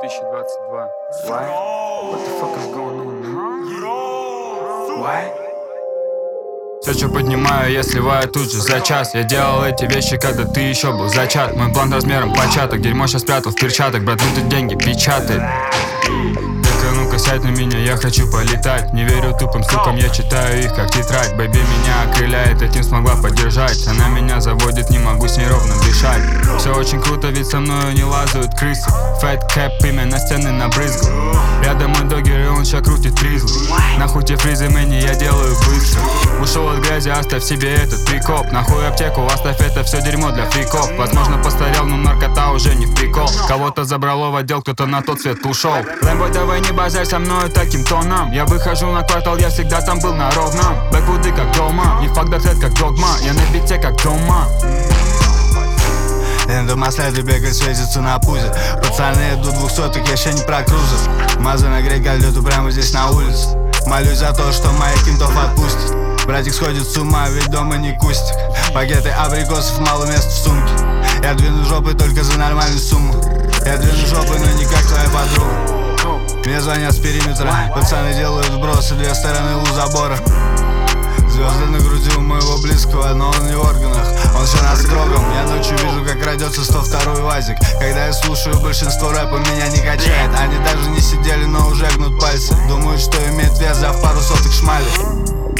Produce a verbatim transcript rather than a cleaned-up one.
тысячи двадцать два. Why? What the fuck is going on, man? Why? Все, что поднимаю, я сливаю тут же за час. Я делал эти вещи, когда ты еще был зачат. Мой блант размером початок, дерьмо сейчас спрятал в перчаток. Брат, ну ты деньги печатает. Так-ка, ну-ка, сядь на меня, я хочу полетать. Не верю тупым сукам, я читаю их как тетрадь. Бэйби меня окрыляет, этим смогла поддержать. Она меня заводит, не могу с ней ровно дышать. Все очень круто, ведь со мною не лазают крысы. Фэт кэп, имя на стены набрызгал. Рядом мой догер, и он ща крутит призл. Нахуй те фризы, мэни, я делаю быстро. Ушел от грязи, оставь себе этот прикоп. Нахуй аптеку, оставь это все дерьмо для фриков. Возможно постарел, но наркота уже не в прикол. Кого-то забрало в отдел, кто-то на тот свет ушел. Лэмбой, давай не базарь со мною таким тоном. Я выхожу на квартал, я всегда там был на ровном. Бэквуды как дома, не факт дохлет как догма. Я на бите как дома. Эндомаследы бегают, светятся на пузе. Пацаны идут двухсотых, я еще не про крузер. Мазан агрегат лету прямо здесь на улице. Молюсь за то, что моих кентов отпустят. Братик сходит с ума, ведь дома не кустик. Пакеты абрикосов, мало места в сумке. Я двину жопы только за нормальную сумму. Я двину жопы, но не как твоя подруга. Мне звонят с периметра, пацаны делают вбросы, две стороны у забора. Звезды на груди у моего близкого, но он не в органах, он все на строгом. Я ночью вижу, как радется сто второй вазик. Когда я слушаю большинство рэпа, меня не качает. Они даже не сидели, но уже гнут пальцы. Думают, что имеет вес, взяв пару соток шмали.